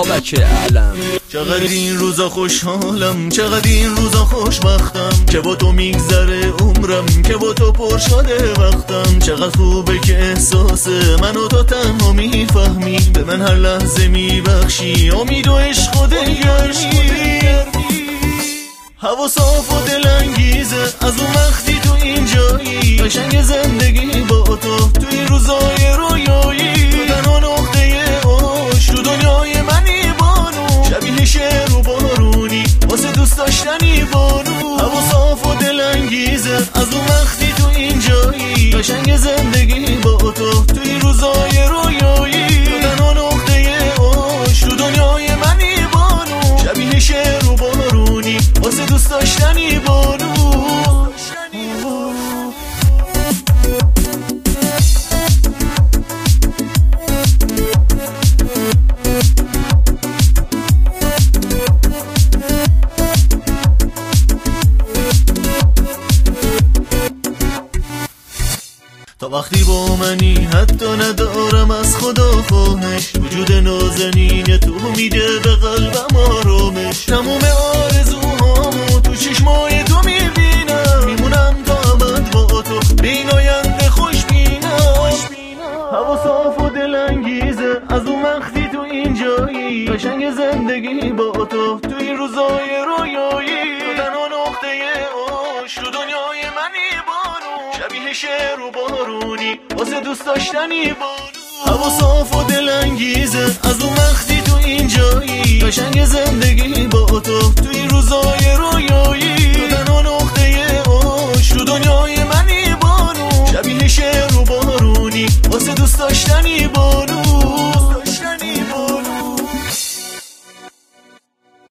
بابک علم. چقدر این روزا خوشحالم، چقدر این روزا خوشبختم که با تو میگذره عمرم، که با تو پر شده وقتم. چقدر خوبه که احساس من و تو تنها میفهمی، به من هر لحظه میبخشی امید و عشق و دلگرمی. هوا صاف و دلانگیزه از اون وقتی تو اینجایی، قشنگ زندگی با تو توی روزای رویایی. تو تنها نقطه عشق تو دنیای منی بانو، شبیه شعر و بارونی واسه دوست داشتنی بانو. هوا صاف و دلانگیزه از اون وقتی تو اینجایی، قشنگ زندگی با تو توی روزای رویایی. تو تنها نقطه عشق تو دنیای منی بانو، شبیه شعر و بارونی واسه دوست داشتنی بانو. تا وقتی با منی حتی ندارم از خدا خواهش، وجود نازنین تو میده به قلبم آرامش. تموم آرزوهامو تو چشمای تو میبینم، میمونم تا ابد با تو به این آینده خوش بینم. هوا صاف و دلانگیزه از اون وقتی تو اینجایی، قشنگ زندگی با تو توی این روزای رویایی. تو تنها نقطه عشق تو دنیای منی بانو، شبیه شعر و بارونی واسه دوست داشتنی بانو. هوا صاف و دلانگیزه از اون وقتی تو اینجایی، قشنگ زندگی با تو